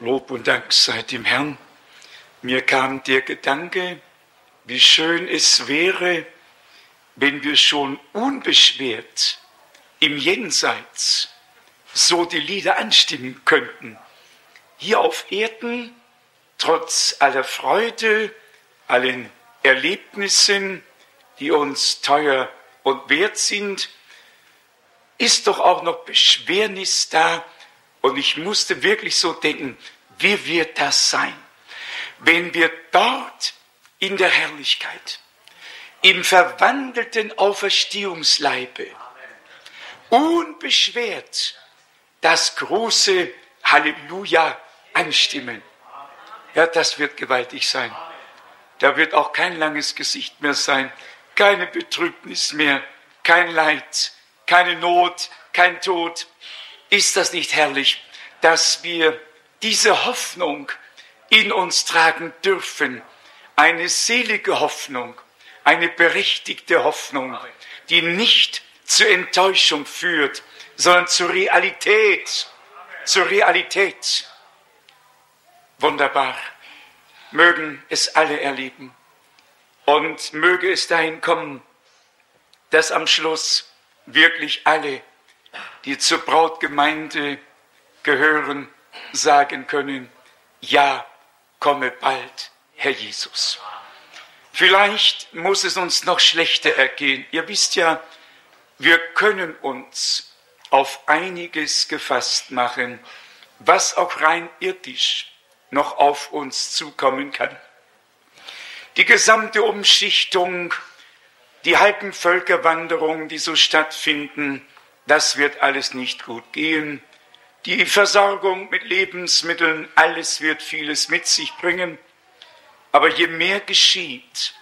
Lob und Dank sei dem Herrn. Mir kam der Gedanke, wie schön es wäre, wenn wir schon unbeschwert im Jenseits so die Lieder anstimmen könnten. Hier auf Erden, trotz aller Freude, allen Erlebnissen, die uns teuer und wert sind, ist doch auch noch Beschwernis da. Und ich musste wirklich so denken, wie wird das sein, wenn wir dort in der Herrlichkeit, im verwandelten Auferstehungsleibe, unbeschwert das große Halleluja anstimmen. Ja, das wird gewaltig sein. Da wird auch kein langes Gesicht mehr sein, keine Betrübnis mehr, kein Leid, keine Not, kein Tod. Ist das nicht herrlich, dass wir diese Hoffnung in uns tragen dürfen? Eine selige Hoffnung, eine berechtigte Hoffnung, die nicht zur Enttäuschung führt, sondern zur Realität. Zur Realität. Wunderbar. Mögen es alle erleben. Und möge es dahin kommen, dass am Schluss wirklich alle, die zur Brautgemeinde gehören, sagen können, ja, komme bald, Herr Jesus. Vielleicht muss es uns noch schlechter ergehen. Ihr wisst ja, wir können uns auf einiges gefasst machen, was auch rein irdisch noch auf uns zukommen kann. Die gesamte Umschichtung, die Völkerwanderung, die so stattfinden, das wird alles nicht gut gehen. Die Versorgung mit Lebensmitteln, alles wird vieles mit sich bringen. Aber je mehr geschieht,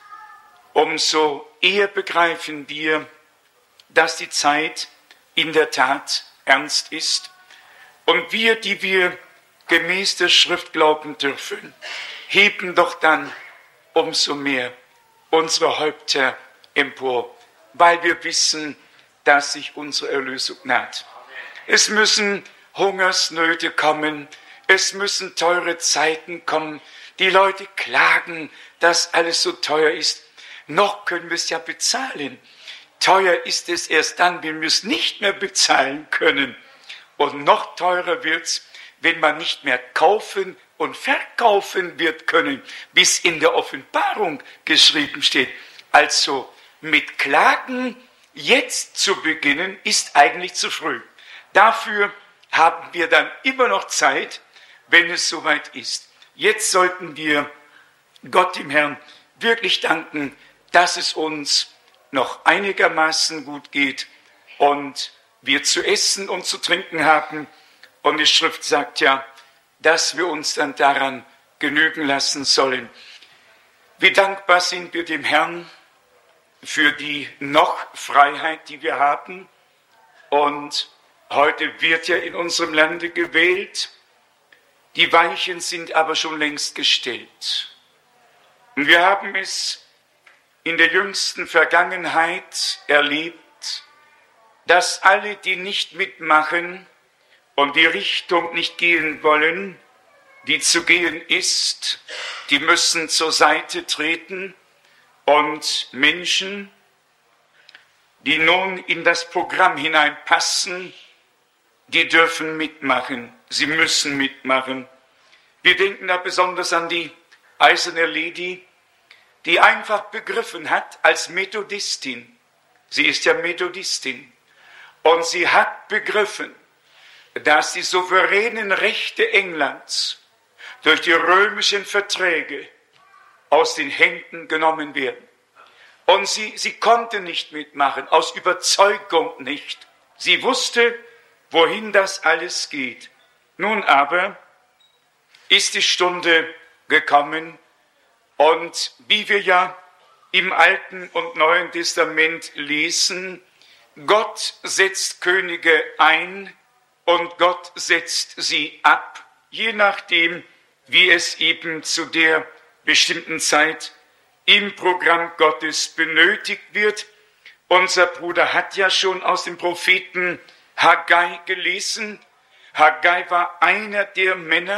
umso eher begreifen wir, dass die Zeit in der Tat ernst ist. Und wir, die wir gemäß der Schrift glauben dürfen, heben doch dann umso mehr unsere Häupter empor, weil wir wissen, dass sich unsere Erlösung naht. Es müssen Hungersnöte kommen, es müssen teure Zeiten kommen. Die Leute klagen, dass alles so teuer ist. Noch können wir es ja bezahlen. Teuer ist es erst dann, wenn wir es nicht mehr bezahlen können. Und noch teurer wird es, wenn man nicht mehr kaufen und verkaufen wird können, bis in der Offenbarung geschrieben steht. Also mit Klagen jetzt zu beginnen, ist eigentlich zu früh. Dafür haben wir dann immer noch Zeit, wenn es soweit ist. Jetzt sollten wir Gott dem Herrn wirklich danken, dass es uns noch einigermaßen gut geht und wir zu essen und zu trinken haben. Und die Schrift sagt ja, dass wir uns dann daran genügen lassen sollen. Wie dankbar sind wir dem Herrn für die noch Freiheit, die wir haben. Und heute wird ja in unserem Lande gewählt. Die Weichen sind aber schon längst gestellt. Und wir haben es in der jüngsten Vergangenheit erlebt, dass alle, die nicht mitmachen und die Richtung nicht gehen wollen, die zu gehen ist, die müssen zur Seite treten. Und Menschen, die nun in das Programm hineinpassen, die dürfen mitmachen, sie müssen mitmachen. Wir denken da besonders an die eiserne Lady, die einfach begriffen hat als Methodistin. Sie ist ja Methodistin. Und sie hat begriffen, dass die souveränen Rechte Englands durch die römischen Verträge aus den Händen genommen werden. Und sie konnte nicht mitmachen, aus Überzeugung nicht. Sie wusste, wohin das alles geht. Nun aber ist die Stunde gekommen und wie wir ja im Alten und Neuen Testament lesen, Gott setzt Könige ein und Gott setzt sie ab, je nachdem, wie es eben zu der bestimmten Zeit im Programm Gottes benötigt wird. Unser Bruder hat ja schon aus dem Propheten Haggai gelesen. Haggai war einer der Männer,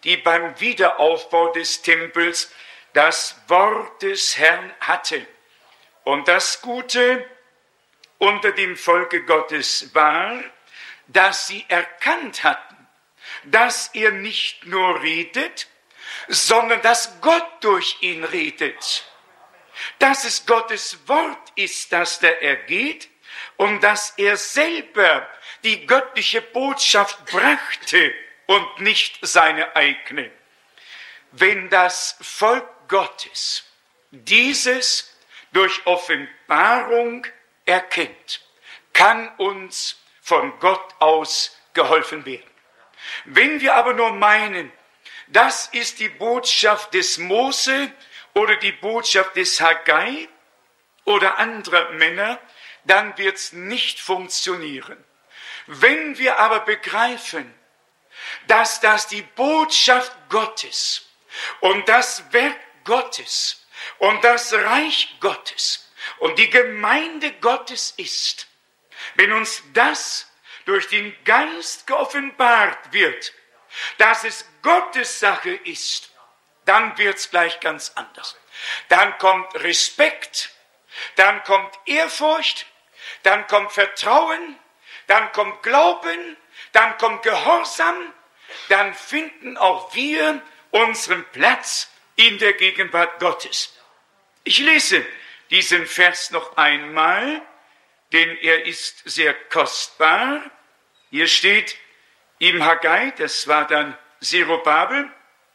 die beim Wiederaufbau des Tempels das Wort des Herrn hatte. Und das Gute unter dem Volke Gottes war, dass sie erkannt hatten, dass er nicht nur redet, sondern dass Gott durch ihn redet. Dass es Gottes Wort ist, das da ergeht und dass er selber die göttliche Botschaft brachte und nicht seine eigene. Wenn das Volk Gottes dieses durch Offenbarung erkennt, kann uns von Gott aus geholfen werden. Wenn wir aber nur meinen, das ist die Botschaft des Mose oder die Botschaft des Haggai oder anderer Männer, dann wird es nicht funktionieren. Wenn wir aber begreifen, dass das die Botschaft Gottes und das Werk Gottes und das Reich Gottes und die Gemeinde Gottes ist, wenn uns das durch den Geist geoffenbart wird, dass es Gottes Sache ist, dann wird es gleich ganz anders. Dann kommt Respekt, dann kommt Ehrfurcht, dann kommt Vertrauen, dann kommt Glauben, dann kommt Gehorsam, dann finden auch wir unseren Platz in der Gegenwart Gottes. Ich lese diesen Vers noch einmal, denn er ist sehr kostbar. Hier steht im Haggai, das war dann Zerubabel,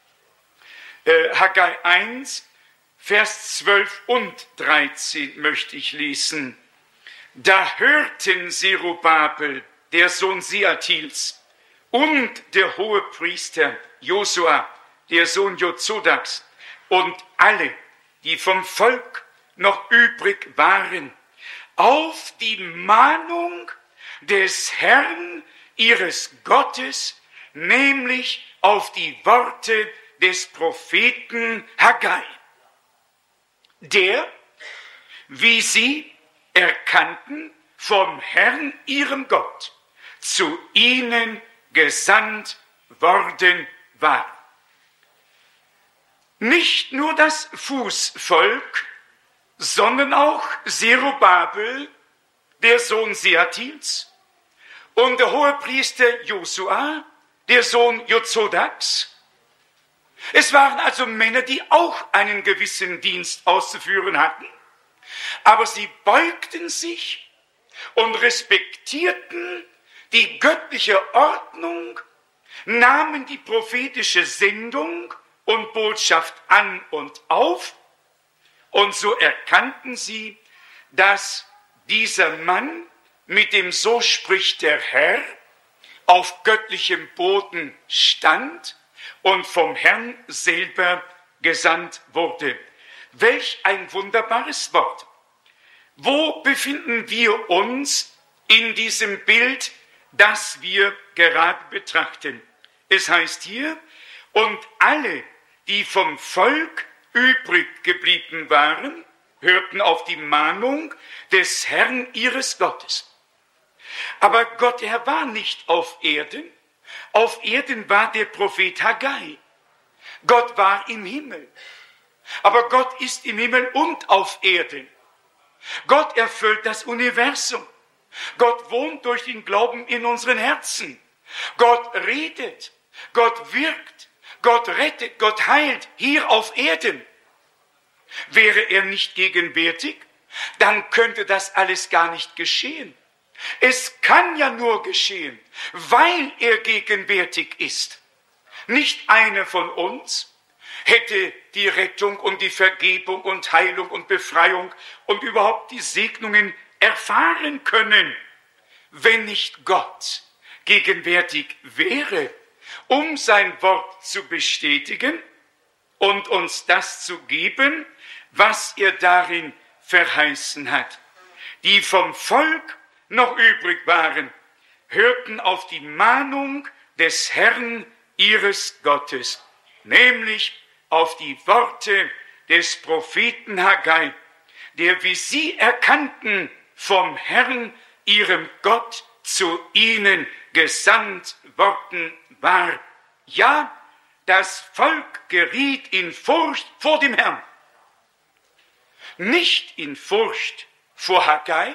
Haggai 1, Vers 12 und 13 möchte ich lesen. Da hörten Zerubabel, der Sohn Sealtiels, und der Hohepriester Josua, der Sohn Jozadaks, und alle, die vom Volk noch übrig waren, auf die Mahnung des Herrn ihres Gottes, nämlich auf die Worte des Propheten Haggai, der, wie sie erkannten, vom Herrn ihrem Gott zu ihnen gesandt worden war. Nicht nur das Fußvolk, sondern auch Zerubabel, der Sohn Sealtiels, und der Hohepriester Josua, der Sohn Jozadaks. Es waren also Männer, die auch einen gewissen Dienst auszuführen hatten, aber sie beugten sich und respektierten die göttliche Ordnung, nahmen die prophetische Sendung und Botschaft an und auf, und so erkannten sie, dass dieser Mann mit dem "So spricht der Herr" auf göttlichem Boden stand und vom Herrn selber gesandt wurde. Welch ein wunderbares Wort! Wo befinden wir uns in diesem Bild, das wir gerade betrachten? Es heißt hier, und alle, die vom Volk übrig geblieben waren, hörten auf die Mahnung des Herrn ihres Gottes. Aber Gott, er war nicht auf Erden. Auf Erden war der Prophet Haggai. Gott war im Himmel. Aber Gott ist im Himmel und auf Erden. Gott erfüllt das Universum. Gott wohnt durch den Glauben in unseren Herzen. Gott redet. Gott wirkt. Gott rettet. Gott heilt hier auf Erden. Wäre er nicht gegenwärtig, dann könnte das alles gar nicht geschehen. Es kann ja nur geschehen, weil er gegenwärtig ist. Nicht einer von uns hätte die Rettung und die Vergebung und Heilung und Befreiung und überhaupt die Segnungen erfahren können, wenn nicht Gott gegenwärtig wäre, um sein Wort zu bestätigen und uns das zu geben, was er darin verheißen hat. Die vom Volk noch übrig waren, hörten auf die Mahnung des Herrn ihres Gottes, nämlich auf die Worte des Propheten Haggai, der, wie sie erkannten, vom Herrn ihrem Gott zu ihnen gesandt worden war. Ja, das Volk geriet in Furcht vor dem Herrn. Nicht in Furcht vor Haggai,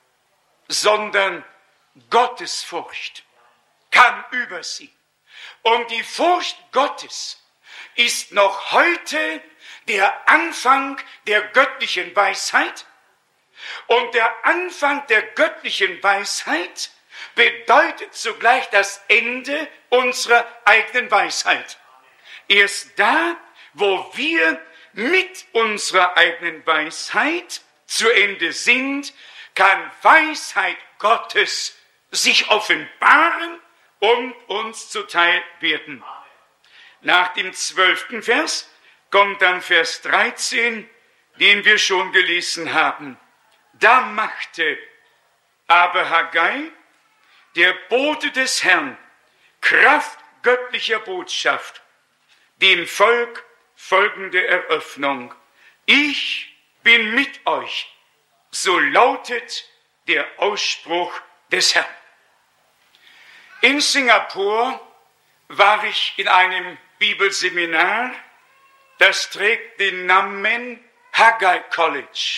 sondern Gottesfurcht kam über sie. Und die Furcht Gottes ist noch heute der Anfang der göttlichen Weisheit. Und der Anfang der göttlichen Weisheit bedeutet zugleich das Ende unserer eigenen Weisheit. Erst da, wo wir mit unserer eigenen Weisheit zu Ende sind, kann Weisheit Gottes sich offenbaren und uns zuteil werden. Nach dem 12. Vers kommt dann Vers 13, den wir schon gelesen haben. Da machte aber Haggai, der Bote des Herrn, Kraft göttlicher Botschaft, dem Volk folgende Eröffnung. Ich bin mit euch, so lautet der Ausspruch des Herrn. In Singapur war ich in einem Bibelseminar, das trägt den Namen Haggai College.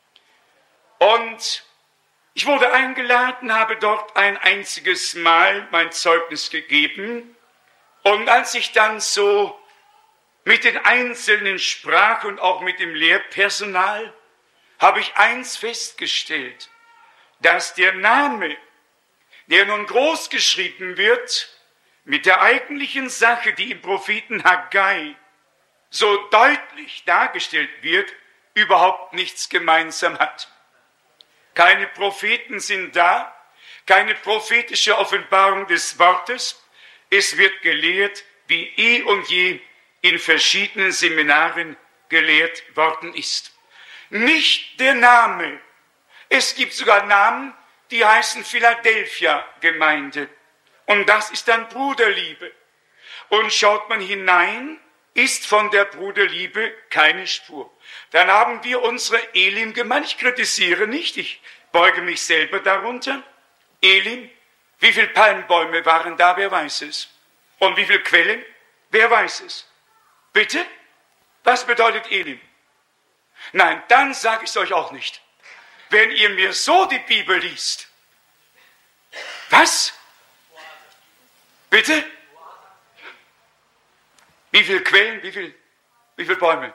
Und ich wurde eingeladen, habe dort ein einziges Mal mein Zeugnis gegeben. Und als ich dann so mit den Einzelnen sprach und auch mit dem Lehrpersonal, habe ich eins festgestellt, dass der Name, der nun groß geschrieben wird, mit der eigentlichen Sache, die im Propheten Haggai so deutlich dargestellt wird, überhaupt nichts gemeinsam hat. Keine Propheten sind da, keine prophetische Offenbarung des Wortes. Es wird gelehrt, wie eh und je in verschiedenen Seminaren gelehrt worden ist. Nicht der Name. Es gibt sogar Namen, die heißen Philadelphia-Gemeinde. Und das ist dann Bruderliebe. Und schaut man hinein, ist von der Bruderliebe keine Spur. Dann haben wir unsere Elim-Gemeinde. Ich kritisiere nicht, ich beuge mich selber darunter. Elim, wie viele Palmbäume waren da, wer weiß es? Und wie viele Quellen, wer weiß es? Bitte? Was bedeutet Elim? Nein, dann sage ich es euch auch nicht. Wenn ihr mir so die Bibel liest. Was? Bitte? Wie viele Quellen, wie viele Bäume?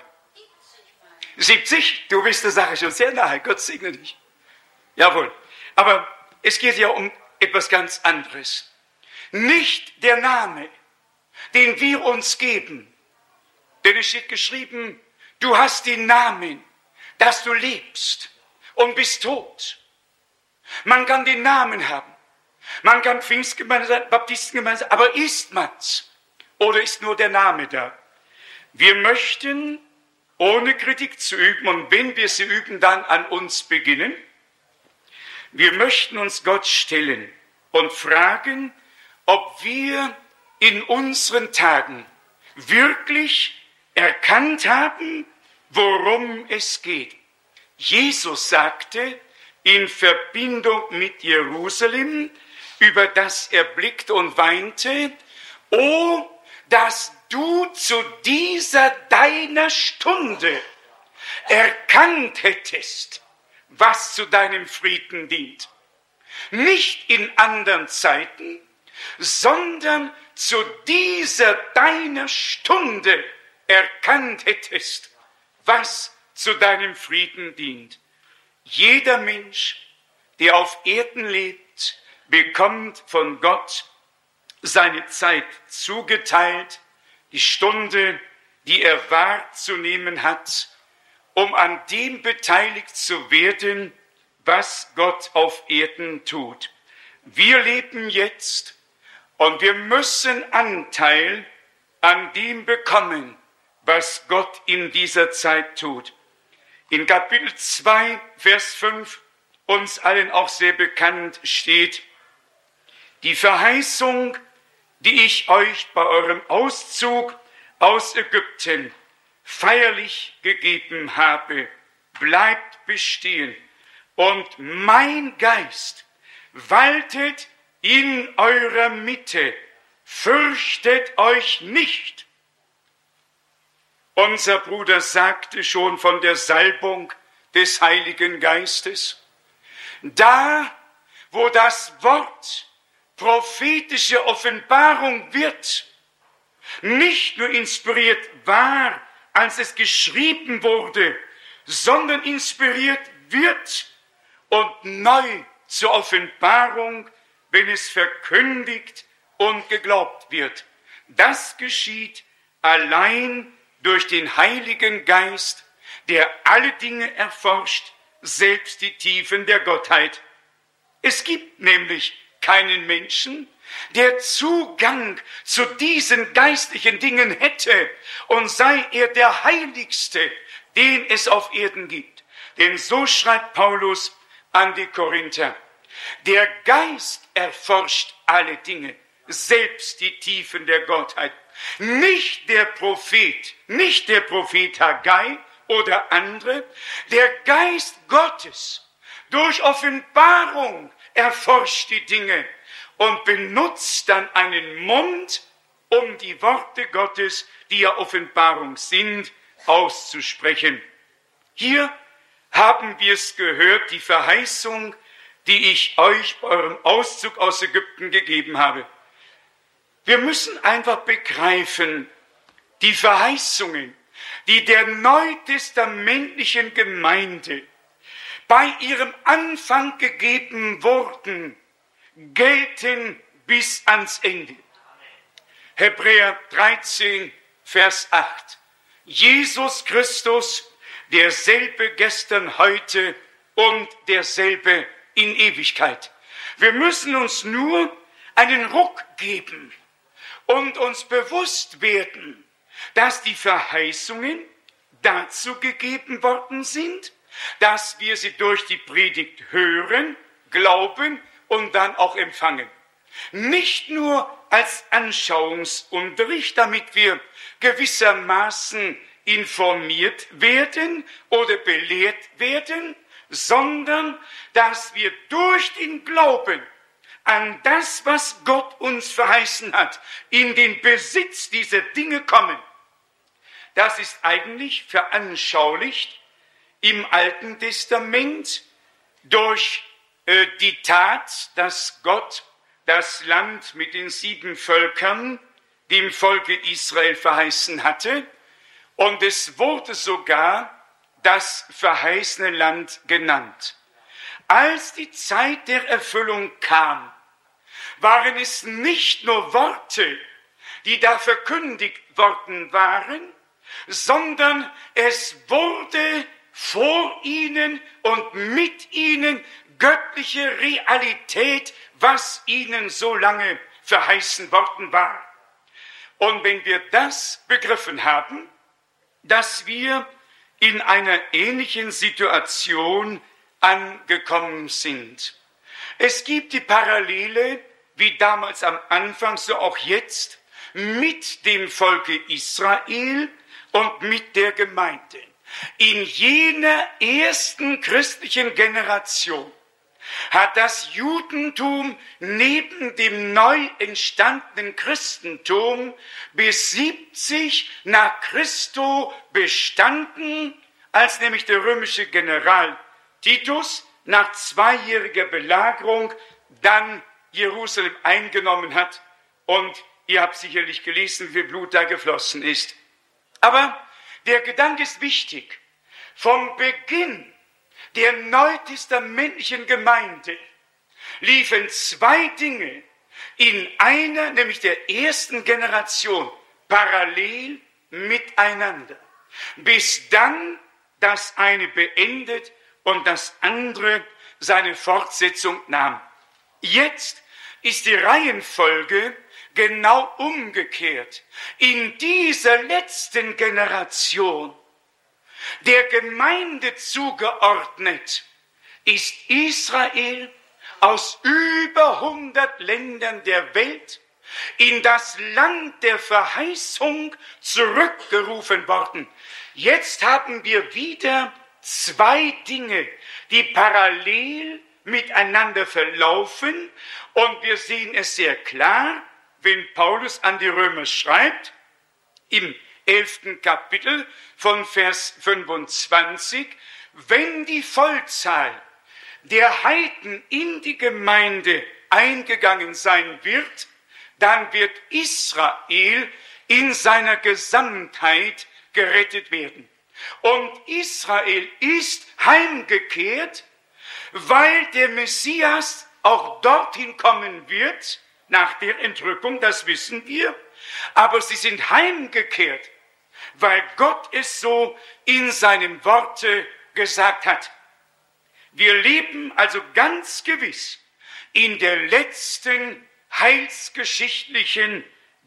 70? Du bist der Sache schon sehr nahe. Gott segne dich. Jawohl. Aber es geht ja um etwas ganz anderes. Nicht der Name, den wir uns geben. Denn es steht geschrieben, du hast den Namen, dass du lebst und bist tot. Man kann den Namen haben. Man kann Pfingstgemeinde sein, Baptistengemeinde sein, aber ist man's? Oder ist nur der Name da? Wir möchten, ohne Kritik zu üben, und wenn wir sie üben, dann an uns beginnen. Wir möchten uns Gott stellen und fragen, ob wir in unseren Tagen wirklich erkannt haben, worum es geht. Jesus sagte in Verbindung mit Jerusalem, über das er blickte und weinte, o, dass du zu dieser deiner Stunde erkannt hättest, was zu deinem Frieden dient. Nicht in anderen Zeiten, sondern zu dieser deiner Stunde erkannt hättest, was zu deinem Frieden dient. Jeder Mensch, der auf Erden lebt, bekommt von Gott seine Zeit zugeteilt, die Stunde, die er wahrzunehmen hat, um an dem beteiligt zu werden, was Gott auf Erden tut. Wir leben jetzt und wir müssen Anteil an dem bekommen, was Gott in dieser Zeit tut. In Kapitel 2, Vers 5, uns allen auch sehr bekannt steht, die Verheißung, die ich euch bei eurem Auszug aus Ägypten feierlich gegeben habe, bleibt bestehen. Und mein Geist waltet in eurer Mitte. Fürchtet euch nicht, Unser Bruder sagte schon von der Salbung des Heiligen Geistes. Da, wo das Wort prophetische Offenbarung wird, nicht nur inspiriert war, als es geschrieben wurde, sondern inspiriert wird und neu zur Offenbarung, wenn es verkündigt und geglaubt wird. Das geschieht allein durch den Heiligen Geist, der alle Dinge erforscht, selbst die Tiefen der Gottheit. Es gibt nämlich keinen Menschen, der Zugang zu diesen geistlichen Dingen hätte, und sei er der Heiligste, den es auf Erden gibt. Denn so schreibt Paulus an die Korinther: Der Geist erforscht alle Dinge, selbst die Tiefen der Gottheit. Nicht der Prophet Haggai oder andere, der Geist Gottes durch Offenbarung erforscht die Dinge und benutzt dann einen Mund, um die Worte Gottes, die ja Offenbarung sind, auszusprechen. Hier haben wir es gehört, die Verheißung, die ich euch bei eurem Auszug aus Ägypten gegeben habe. Wir müssen einfach begreifen, die Verheißungen, die der neutestamentlichen Gemeinde bei ihrem Anfang gegeben wurden, gelten bis ans Ende. Hebräer 13, Vers 8. Jesus Christus, derselbe gestern, heute und derselbe in Ewigkeit. Wir müssen uns nur einen Ruck geben und uns bewusst werden, dass die Verheißungen dazu gegeben worden sind, dass wir sie durch die Predigt hören, glauben und dann auch empfangen. Nicht nur als Anschauungsunterricht, damit wir gewissermaßen informiert werden oder belehrt werden, sondern dass wir durch den Glauben an das, was Gott uns verheißen hat, in den Besitz dieser Dinge kommen. Das ist eigentlich veranschaulicht im Alten Testament durch die Tat, dass Gott das Land mit den 7 Völkern dem Volke Israel verheißen hatte. Und es wurde sogar das verheißene Land genannt. Als die Zeit der Erfüllung kam, waren es nicht nur Worte, die da verkündigt worden waren, sondern es wurde vor ihnen und mit ihnen göttliche Realität, was ihnen so lange verheißen worden war. Und wenn wir das begriffen haben, dass wir in einer ähnlichen Situation angekommen sind. Es gibt die Parallele, wie damals am Anfang, so auch jetzt, mit dem Volke Israel und mit der Gemeinde. In jener ersten christlichen Generation hat das Judentum neben dem neu entstandenen Christentum bis 70 nach Christo bestanden, als nämlich der römische General Titus nach 2-jähriger Belagerung dann Jerusalem eingenommen hat. Und ihr habt sicherlich gelesen, wie viel Blut da geflossen ist. Aber der Gedanke ist wichtig. Vom Beginn der neutestamentlichen Gemeinde liefen 2 Dinge in einer, nämlich der ersten Generation, parallel miteinander, bis dann das eine beendet und das andere seine Fortsetzung nahm. Jetzt ist die Reihenfolge genau umgekehrt. In dieser letzten Generation der Gemeinde zugeordnet ist Israel aus über 100 Ländern der Welt in das Land der Verheißung zurückgerufen worden. Jetzt haben wir wieder 2 Dinge, die parallel miteinander verlaufen, und wir sehen es sehr klar, wenn Paulus an die Römer schreibt, im 11. Kapitel von Vers 25, wenn die Vollzahl der Heiden in die Gemeinde eingegangen sein wird, dann wird Israel in seiner Gesamtheit gerettet werden. Und Israel ist heimgekehrt, weil der Messias auch dorthin kommen wird, nach der Entrückung, das wissen wir. Aber sie sind heimgekehrt, weil Gott es so in seinem Worte gesagt hat. Wir leben also ganz gewiss in der letzten heilsgeschichtlichen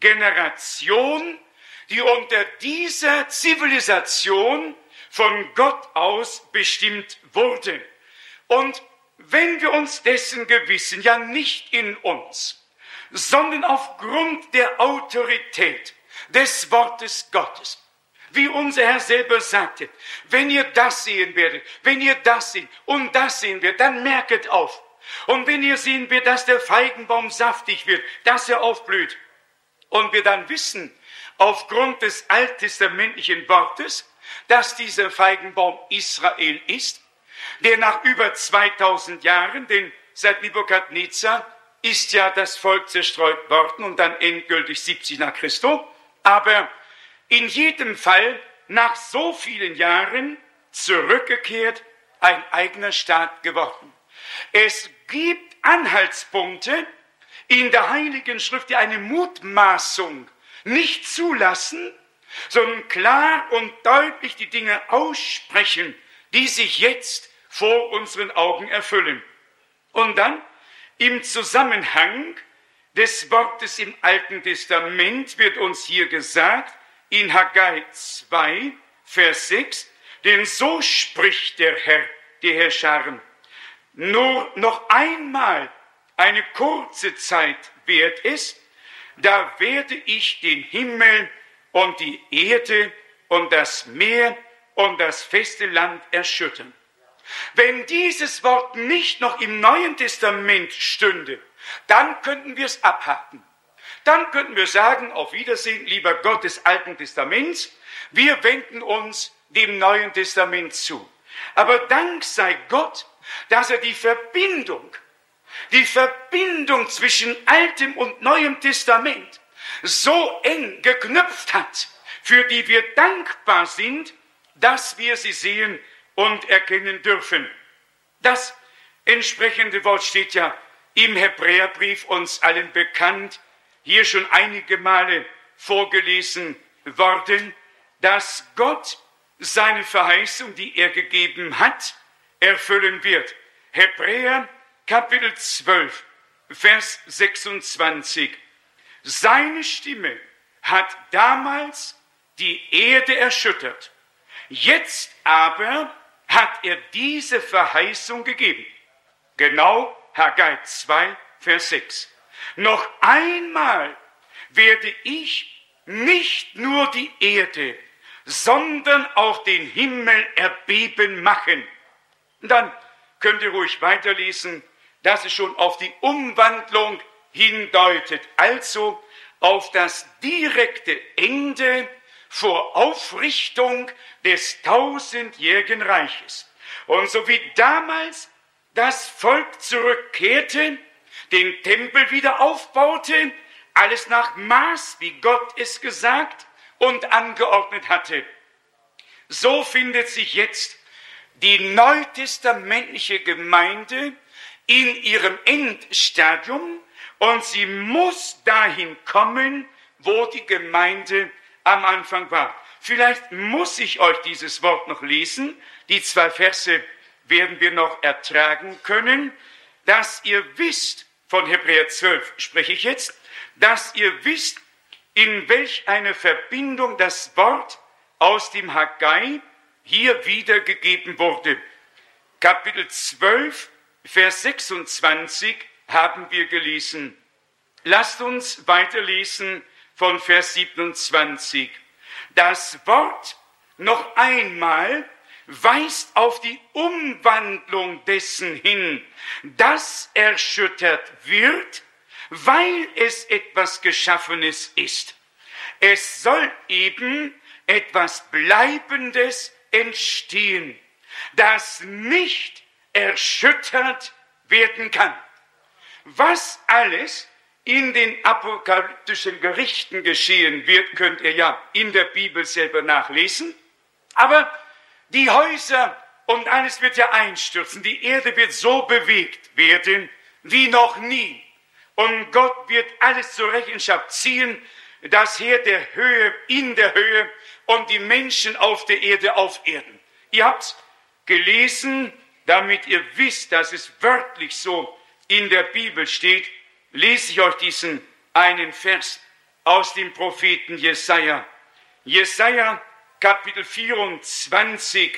Generation, die unter dieser Zivilisation von Gott aus bestimmt wurde. Und wenn wir uns dessen gewiss sind, ja nicht in uns, sondern aufgrund der Autorität des Wortes Gottes, wie unser Herr selber sagte, wenn ihr das sehen werdet, wenn ihr das seht und das sehen werdet, dann merket auf. Und wenn ihr sehen werdet, dass der Feigenbaum saftig wird, dass er aufblüht, und wir dann wissen, aufgrund des alttestamentlichen Wortes, dass dieser Feigenbaum Israel ist, der nach über 2000 Jahren, denn seit Nebukadnezar ist ja das Volk zerstreut worden und dann endgültig 70 nach Christus, aber in jedem Fall nach so vielen Jahren zurückgekehrt, ein eigener Staat geworden. Es gibt Anhaltspunkte in der Heiligen Schrift, die eine Mutmaßung nicht zulassen, sondern klar und deutlich die Dinge aussprechen, die sich jetzt vor unseren Augen erfüllen. Und dann im Zusammenhang des Wortes im Alten Testament wird uns hier gesagt, in Haggai 2, Vers 6, denn so spricht der Herr, der Herrscher, nur noch einmal eine kurze Zeit währt es, da werde ich den Himmel und die Erde und das Meer und das feste Land erschüttern. Wenn dieses Wort nicht noch im Neuen Testament stünde, dann könnten wir es abhaken. Dann könnten wir sagen, auf Wiedersehen, lieber Gott des Alten Testaments, wir wenden uns dem Neuen Testament zu. Aber Dank sei Gott, dass er die Verbindung zwischen Altem und Neuem Testament so eng geknüpft hat, für die wir dankbar sind, dass wir sie sehen und erkennen dürfen. Das entsprechende Wort steht ja im Hebräerbrief uns allen bekannt, hier schon einige Male vorgelesen worden, dass Gott seine Verheißung, die er gegeben hat, erfüllen wird. Hebräer Kapitel 12, Vers 26. Seine Stimme hat damals die Erde erschüttert. Jetzt aber hat er diese Verheißung gegeben. Genau Haggai 2, Vers 6. Noch einmal werde ich nicht nur die Erde, sondern auch den Himmel erbeben machen. Und dann könnt ihr ruhig weiterlesen, dass es schon auf die Umwandlung hindeutet, also auf das direkte Ende vor Aufrichtung des 1000-jährigen Reiches. Und so wie damals das Volk zurückkehrte, den Tempel wieder aufbaute, alles nach Maß, wie Gott es gesagt und angeordnet hatte, so findet sich jetzt die neutestamentliche Gemeinde in ihrem Endstadium und sie muss dahin kommen, wo die Gemeinde am Anfang war. Vielleicht muss ich euch dieses Wort noch lesen. Die 2 Verse werden wir noch ertragen können, dass ihr wisst, von Hebräer 12 spreche ich jetzt, dass ihr wisst, in welch eine Verbindung das Wort aus dem Haggai hier wiedergegeben wurde. Kapitel 12, Vers 26 haben wir gelesen. Lasst uns weiterlesen von Vers 27. Das Wort noch einmal weist auf die Umwandlung dessen hin, das erschüttert wird, weil es etwas Geschaffenes ist. Es soll eben etwas Bleibendes entstehen, das nicht erschüttert werden kann. Was alles in den apokalyptischen Gerichten geschehen wird, könnt ihr ja in der Bibel selber nachlesen. Aber die Häuser und alles wird ja einstürzen. Die Erde wird so bewegt werden wie noch nie. Und Gott wird alles zur Rechenschaft ziehen, das Heer der Höhe in der Höhe und die Menschen auf der Erde auf Erden. Ihr habt gelesen, damit ihr wisst, dass es wörtlich so in der Bibel steht, lese ich euch diesen einen Vers aus dem Propheten Jesaja. Jesaja Kapitel 24.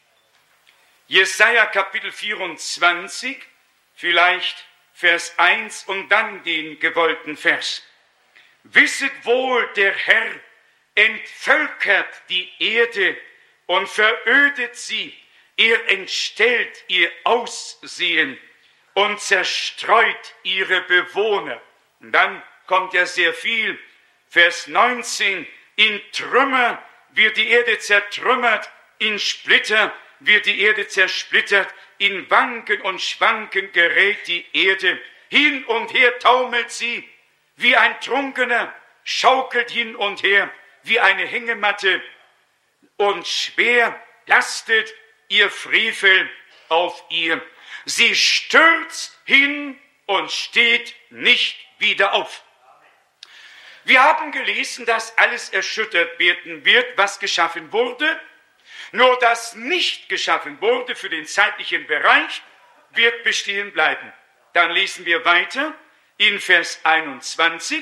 Jesaja Kapitel 24, vielleicht Vers 1 und dann den gewollten Vers. Wisset wohl, der Herr entvölkert die Erde und verödet sie. Er entstellt ihr Aussehen und zerstreut ihre Bewohner. Und dann kommt ja sehr viel. Vers 19, in Trümmer wird die Erde zertrümmert, in Splitter wird die Erde zersplittert, in Wanken und Schwanken gerät die Erde. Hin und her taumelt sie, wie ein Trunkener, schaukelt hin und her, wie eine Hängematte, und schwer lastet ihr Frevel auf ihr. Sie stürzt hin und steht nicht wieder auf. Wir haben gelesen, dass alles erschüttert werden wird, was geschaffen wurde. Nur das nicht geschaffen wurde für den zeitlichen Bereich, wird bestehen bleiben. Dann lesen wir weiter in Vers 21.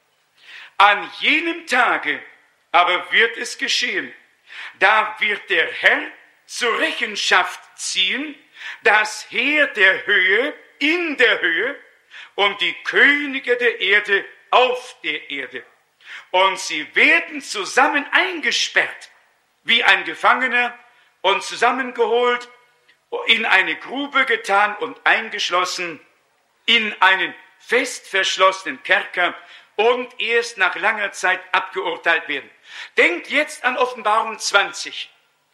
An jenem Tage aber wird es geschehen, da wird der Herr zur Rechenschaft ziehen, das Heer der Höhe in der Höhe und die Könige der Erde auf der Erde. Und sie werden zusammen eingesperrt, wie ein Gefangener, und zusammengeholt, in eine Grube getan und eingeschlossen, in einen fest verschlossenen Kerker und erst nach langer Zeit abgeurteilt werden. Denkt jetzt an Offenbarung 20.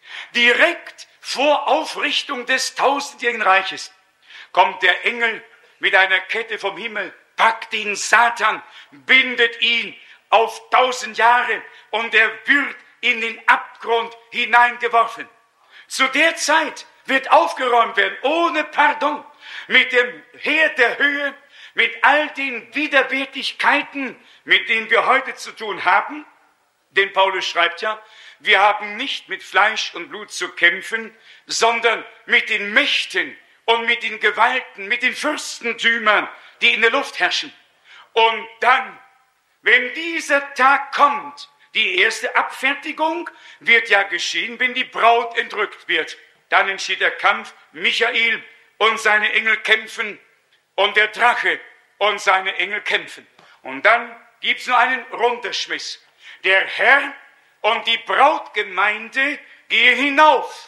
Direkt vor Aufrichtung des tausendjährigen Reiches kommt der Engel mit einer Kette vom Himmel, packt den Satan, bindet ihn auf 1000 Jahre und er wird in den Abgrund hineingeworfen. Zu der Zeit wird aufgeräumt werden, ohne Pardon, mit dem Heer der Höhe, mit all den Widerwärtigkeiten, mit denen wir heute zu tun haben. Denn Paulus schreibt ja, wir haben nicht mit Fleisch und Blut zu kämpfen, sondern mit den Mächten und mit den Gewalten, mit den Fürstentümern, die in der Luft herrschen. Und dann, wenn dieser Tag kommt, die erste Abfertigung wird ja geschehen, wenn die Braut entrückt wird. Dann entsteht der Kampf, Michael und seine Engel kämpfen und der Drache und seine Engel kämpfen. Und dann gibt es nur einen Runterschmiss. Der Herr und die Brautgemeinde gehen hinauf.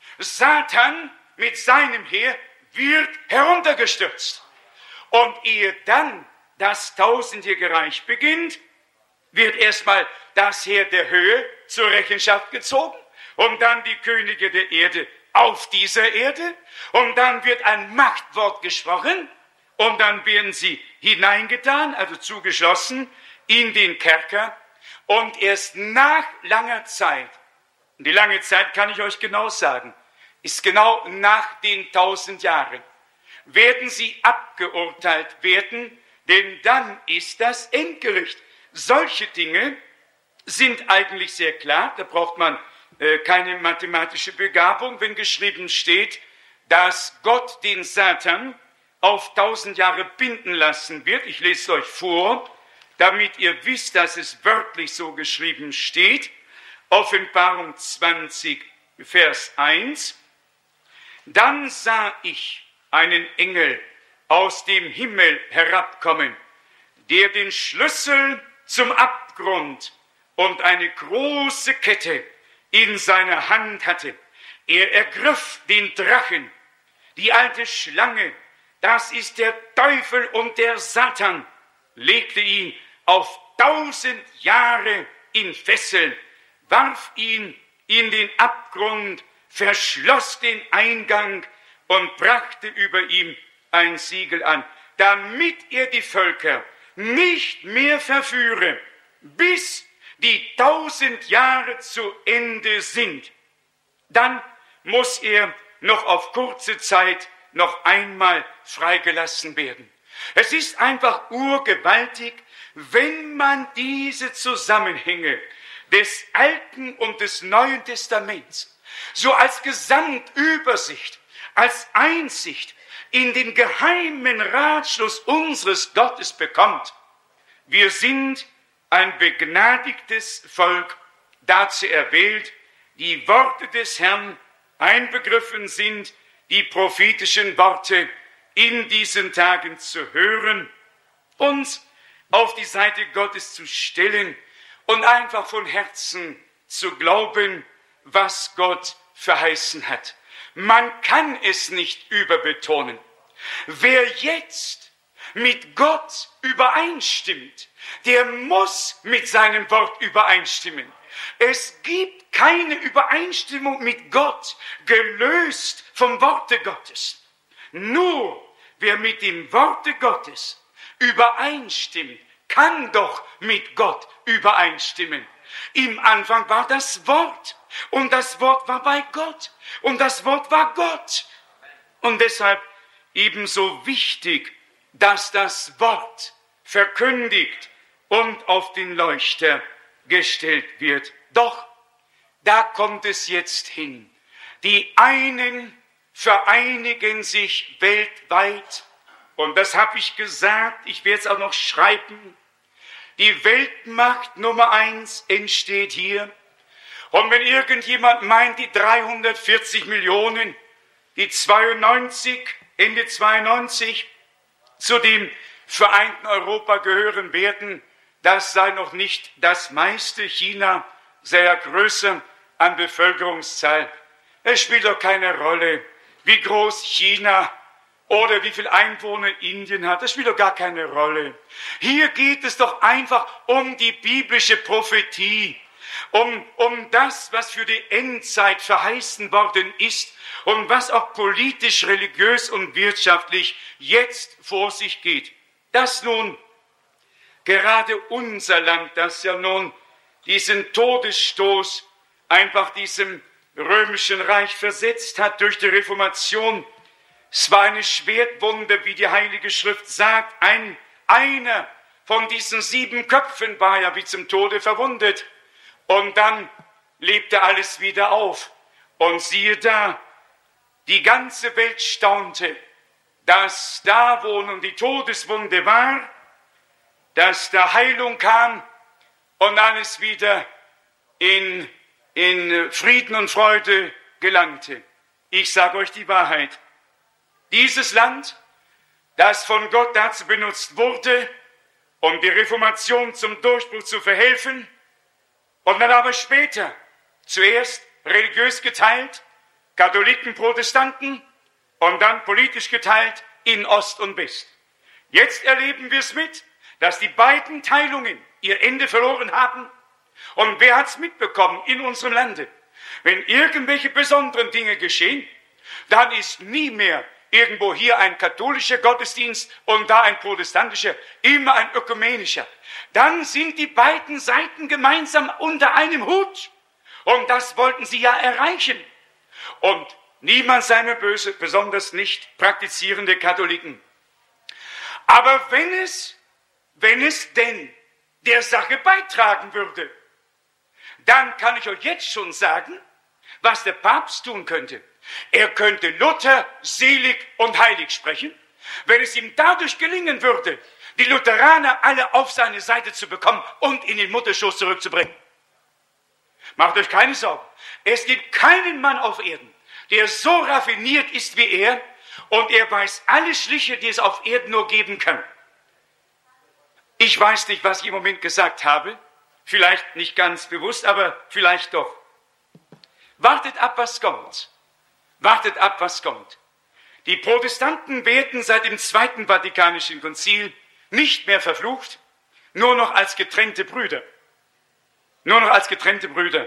Satan mit seinem Heer wird heruntergestürzt. Und ehe dann das tausendjährige Reich beginnt, wird erstmal das Heer der Höhe zur Rechenschaft gezogen und dann die Könige der Erde auf dieser Erde und dann wird ein Machtwort gesprochen und dann werden sie hineingetan, also zugeschlossen in den Kerker und erst nach langer Zeit, und die lange Zeit kann ich euch genau sagen, ist genau nach den 1000 Jahren, werden sie abgeurteilt werden, denn dann ist das Endgericht. Solche Dinge sind eigentlich sehr klar, da braucht man keine mathematische Begabung, wenn geschrieben steht, dass Gott den Satan auf 1000 Jahre binden lassen wird. Ich lese es euch vor, damit ihr wisst, dass es wörtlich so geschrieben steht. Offenbarung 20, Vers 1. Dann sah ich einen Engel aus dem Himmel herabkommen, der den Schlüssel zum Abgrund und eine große Kette in seiner Hand hatte. Er ergriff den Drachen, die alte Schlange, das ist der Teufel und der Satan, legte ihn auf 1000 Jahre in Fesseln, warf ihn in den Abgrund, verschloss den Eingang und brachte über ihm ein Siegel an, damit er die Völker nicht mehr verführe, bis die 1000 Jahre zu Ende sind. Dann muss er noch auf kurze Zeit noch einmal freigelassen werden. Es ist einfach urgewaltig, wenn man diese Zusammenhänge des Alten und des Neuen Testaments so als Gesamtübersicht, als Einsicht in den geheimen Ratschluss unseres Gottes bekommt. Wir sind ein begnadigtes Volk, dazu erwählt, die Worte des Herrn einbegriffen sind, die prophetischen Worte in diesen Tagen zu hören, uns auf die Seite Gottes zu stellen und einfach von Herzen zu glauben, was Gott verheißen hat. Man kann es nicht überbetonen. Wer jetzt mit Gott übereinstimmt, der muss mit seinem Wort übereinstimmen. Es gibt keine Übereinstimmung mit Gott, gelöst vom Worte Gottes. Nur wer mit dem Worte Gottes übereinstimmt, kann doch mit Gott übereinstimmen. Im Anfang war das Wort und das Wort war bei Gott und das Wort war Gott. Und deshalb ebenso wichtig, dass das Wort verkündigt und auf den Leuchter gestellt wird. Doch, da kommt es jetzt hin. Die einen vereinigen sich weltweit, und das habe ich gesagt, ich werde es auch noch schreiben, die Weltmacht Nummer 1 entsteht hier. Und wenn irgendjemand meint, die 340 Millionen, die 92, Ende 92, zu dem vereinten Europa gehören werden, das sei noch nicht das meiste. China sei ja größer an Bevölkerungszahl. Es spielt doch keine Rolle, wie groß China oder wie viel Einwohner Indien hat. Das spielt doch gar keine Rolle. Hier geht es doch einfach um die biblische Prophetie, um das, was für die Endzeit verheißen worden ist und was auch politisch, religiös und wirtschaftlich jetzt vor sich geht. Dass nun gerade unser Land, das ja nun diesen Todesstoß einfach diesem römischen Reich versetzt hat durch die Reformation. Es war eine Schwertwunde, wie die Heilige Schrift sagt. Einer von diesen 7 Köpfen war ja wie zum Tode verwundet. Und dann lebte alles wieder auf. Und siehe da, die ganze Welt staunte, dass da, wo nun die Todeswunde war, dass da Heilung kam und alles wieder in Frieden und Freude gelangte. Ich sage euch die Wahrheit. Dieses Land, das von Gott dazu benutzt wurde, um die Reformation zum Durchbruch zu verhelfen, und dann aber später zuerst religiös geteilt, Katholiken, Protestanten, und dann politisch geteilt in Ost und West. Jetzt erleben wir es mit, dass die beiden Teilungen ihr Ende verloren haben. Und wer hat es mitbekommen in unserem Lande? Wenn irgendwelche besonderen Dinge geschehen, dann ist nie mehr irgendwo hier ein katholischer Gottesdienst und da ein protestantischer, immer ein ökumenischer. Dann sind die beiden Seiten gemeinsam unter einem Hut. Und das wollten sie ja erreichen. Und niemand sei mir böse, besonders nicht praktizierende Katholiken. Aber wenn es denn der Sache beitragen würde, dann kann ich euch jetzt schon sagen, was der Papst tun könnte. Er könnte Luther selig und heilig sprechen, wenn es ihm dadurch gelingen würde, die Lutheraner alle auf seine Seite zu bekommen und in den Mutterschoß zurückzubringen. Macht euch keine Sorgen. Es gibt keinen Mann auf Erden, der so raffiniert ist wie er, und er weiß alle Schliche, die es auf Erden nur geben kann. Ich weiß nicht, was ich im Moment gesagt habe. Vielleicht nicht ganz bewusst, aber vielleicht doch. Wartet ab, was kommt. Wartet ab, was kommt. Die Protestanten werden seit dem Zweiten Vatikanischen Konzil nicht mehr verflucht, nur noch als getrennte Brüder. Nur noch als getrennte Brüder.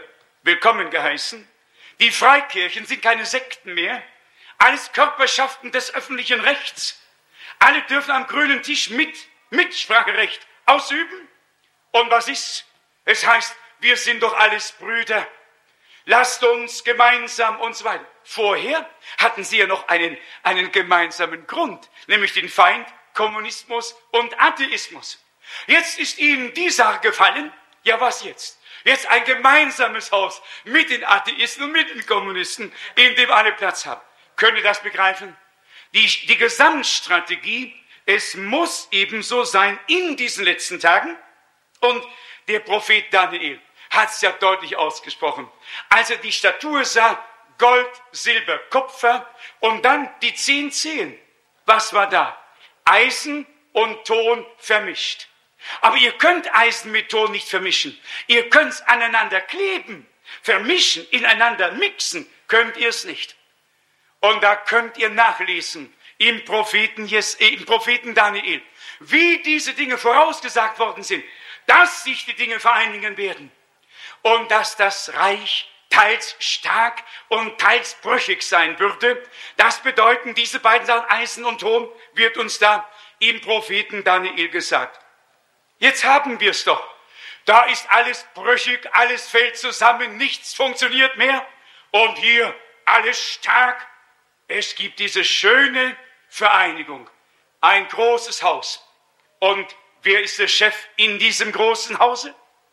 willkommen geheißen. Die Freikirchen sind keine Sekten mehr. Alles Körperschaften des öffentlichen Rechts. Alle dürfen am grünen Tisch Mitspracherecht ausüben. Und was ist? Es heißt, wir sind doch alles Brüder. Lasst uns gemeinsam und so weiter. Vorher hatten sie ja noch einen gemeinsamen Grund, nämlich den Feind Kommunismus und Atheismus. Jetzt ist ihnen die Sache gefallen. Ja, was jetzt? Jetzt ein gemeinsames Haus mit den Atheisten und mit den Kommunisten, in dem alle Platz haben. Könnt ihr das begreifen? Die Gesamtstrategie, es muss ebenso sein in diesen letzten Tagen. Und der Prophet Daniel hat es ja deutlich ausgesprochen. Als er die Statue sah, Gold, Silber, Kupfer und dann die 10 Zehen. Was war da? Eisen und Ton vermischt. Aber ihr könnt Eisen mit Ton nicht vermischen. Ihr könnt es aneinander kleben, vermischen, ineinander mixen, könnt ihr es nicht. Und da könnt ihr nachlesen im Propheten Daniel, wie diese Dinge vorausgesagt worden sind, dass sich die Dinge vereinigen werden und dass das Reich teils stark und teils brüchig sein würde. Das bedeuten diese beiden Sachen, Eisen und Ton, wird uns da im Propheten Daniel gesagt. Jetzt haben wir es doch. Da ist alles brüchig, alles fällt zusammen, nichts funktioniert mehr. Und hier alles stark. Es gibt diese schöne Vereinigung. Ein großes Haus. Und wer ist der Chef in diesem großen Hause?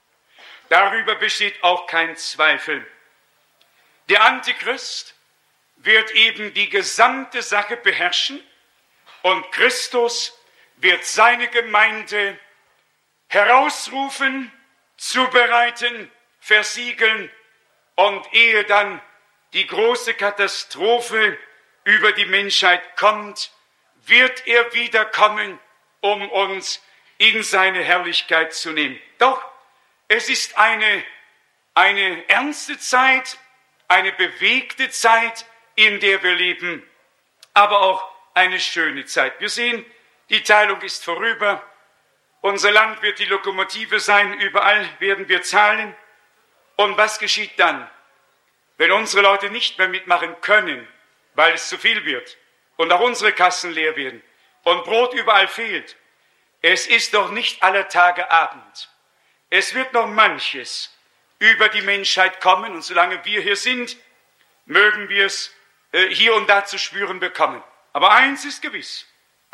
Darüber besteht auch kein Zweifel. Der Antichrist wird eben die gesamte Sache beherrschen und Christus wird seine Gemeinde herausrufen, zubereiten, versiegeln und ehe dann die große Katastrophe über die Menschheit kommt, wird er wiederkommen, um uns in seine Herrlichkeit zu nehmen. Doch es ist eine ernste Zeit, eine bewegte Zeit, in der wir leben, aber auch eine schöne Zeit. Wir sehen, die Teilung ist vorüber. Unser Land wird die Lokomotive sein. Überall werden wir zahlen. Und was geschieht dann, wenn unsere Leute nicht mehr mitmachen können, weil es zu viel wird und auch unsere Kassen leer werden und Brot überall fehlt? Es ist doch nicht aller Tage Abend. Es wird noch manches über die Menschheit kommen und solange wir hier sind, mögen wir es hier und da zu spüren bekommen. Aber eins ist gewiss,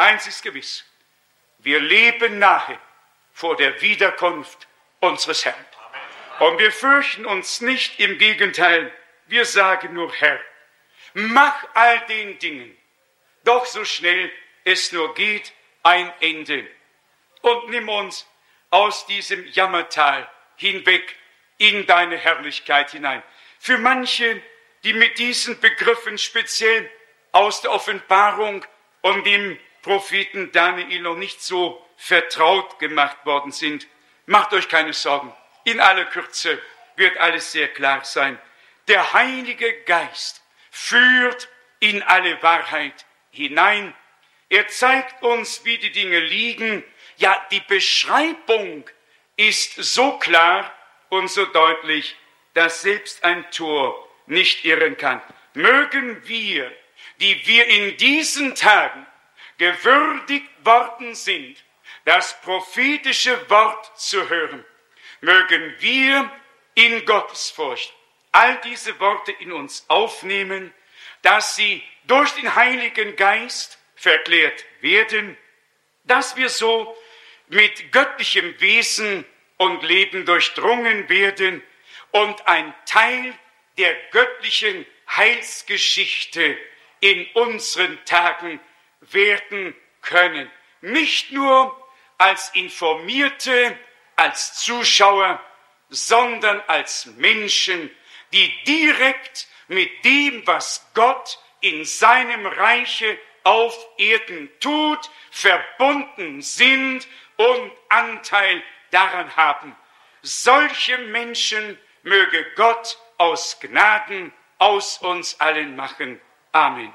wir leben nahe vor der Wiederkunft unseres Herrn. Und wir fürchten uns nicht, im Gegenteil, wir sagen nur, Herr, mach all den Dingen, doch so schnell es nur geht, ein Ende. Und nimm uns aus diesem Jammertal hinweg in deine Herrlichkeit hinein. Für manche, die mit diesen Begriffen speziell aus der Offenbarung und dem Propheten Daniel noch nicht so vertraut gemacht worden sind, macht euch keine Sorgen. In aller Kürze wird alles sehr klar sein. Der Heilige Geist führt in alle Wahrheit hinein. Er zeigt uns, wie die Dinge liegen. Ja, die Beschreibung ist so klar und so deutlich, dass selbst ein Tor nicht irren kann. Mögen wir, die wir in diesen Tagen gewürdigt worden sind, das prophetische Wort zu hören, mögen wir in Gottesfurcht all diese Worte in uns aufnehmen, dass sie durch den Heiligen Geist verklärt werden, dass wir so mit göttlichem Wesen und Leben durchdrungen werden und ein Teil der göttlichen Heilsgeschichte in unseren Tagen werden können. Nicht nur als Informierte, als Zuschauer, sondern als Menschen, die direkt mit dem, was Gott in seinem Reiche auf Erden tut, verbunden sind und Anteil daran haben. Solche Menschen möge Gott aus Gnaden aus uns allen machen. Amen.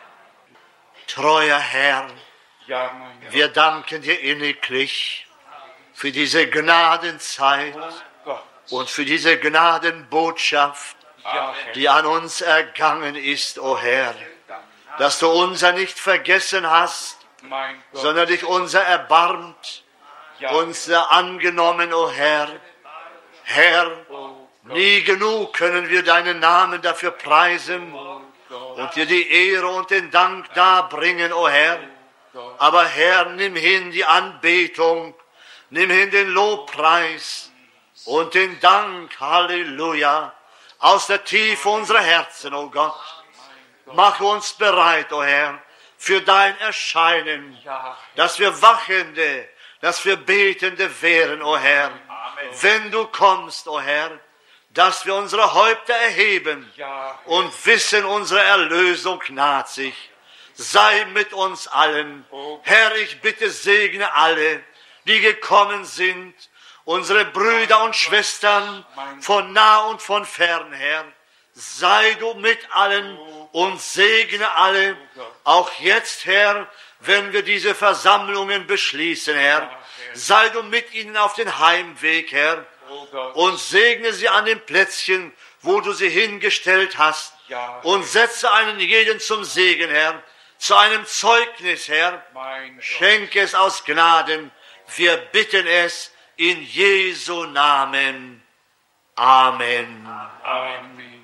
Treuer Herr, Ja, mein Herr. wir danken dir inniglich für diese Gnadenzeit, Gott. und für diese Gnadenbotschaft, Ja, die an uns ergangen ist, o Herr, dass du unser nicht vergessen hast, mein Gott. sondern dich unser erbarmt, Ja, unser angenommen, o Herr. Herr, oh Gott. nie genug können wir deinen Namen dafür preisen Oh Gott. und dir die Ehre und den Dank darbringen, o Herr. Aber Herr, nimm hin die Anbetung, nimm hin den Lobpreis und den Dank, Halleluja, aus der Tiefe unserer Herzen, o Gott. Mache uns bereit, o Herr, für dein Erscheinen, Ja, dass wir Wachende, dass wir Betende wären, o Herr. Wenn du kommst, o Herr, dass wir unsere Häupter erheben ja, und wissen, unsere Erlösung naht sich. Sei mit uns allen. Herr, ich bitte, segne alle, die gekommen sind, unsere Brüder und Schwestern von nah und von fern, Herr. Sei du mit allen und segne alle, auch jetzt, Herr, wenn wir diese Versammlungen beschließen, Herr. Sei du mit ihnen auf den Heimweg, Herr, oh Gott. und segne sie an den Plätzchen, wo du sie hingestellt hast. Ja, Und setze einen jeden zum Segen, Herr, zu einem Zeugnis, Herr. mein Gott. Schenke es aus Gnaden. Wir bitten es in Jesu Namen. Amen. Amen.